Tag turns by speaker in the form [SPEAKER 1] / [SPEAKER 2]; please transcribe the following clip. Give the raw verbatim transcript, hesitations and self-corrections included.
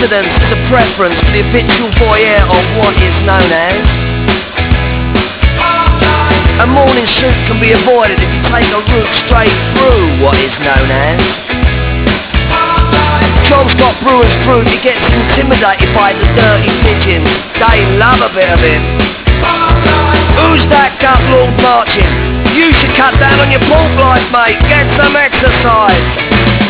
[SPEAKER 1] residence is a preference for the habitual voyeur of what is known as. A morning shoot can be avoided if you take a route straight through what is known as. John Scott Brewer's fruit, he gets intimidated by the dirty pigeons. They love a bit of him. Who's that gut lord marching? You should cut down on your pork life, mate. Get some exercise.